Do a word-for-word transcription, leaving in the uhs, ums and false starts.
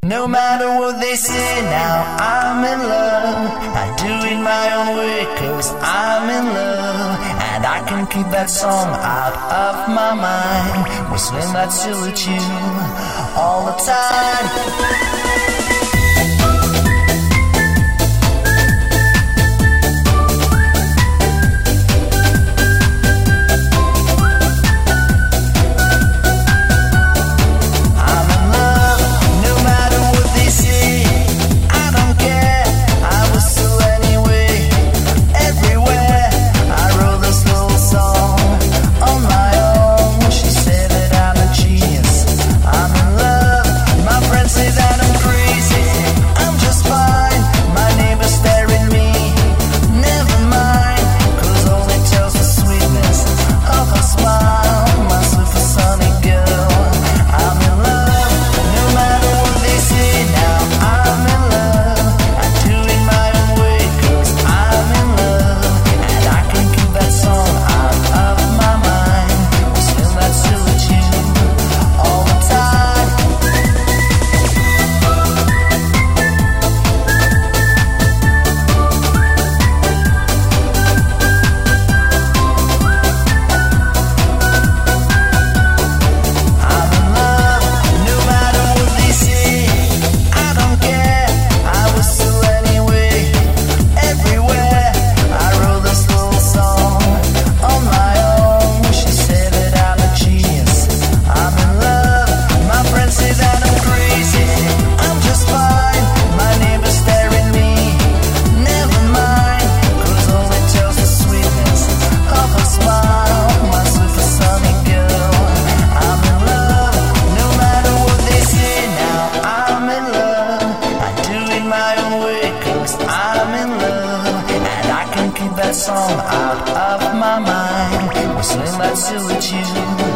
No matter what they say now, I'm in love. I do it my own way, cause I'm in love. And I can keep that song out of my mind, whistling that silly tune all the time. Song out of my mind, whistling that silly tune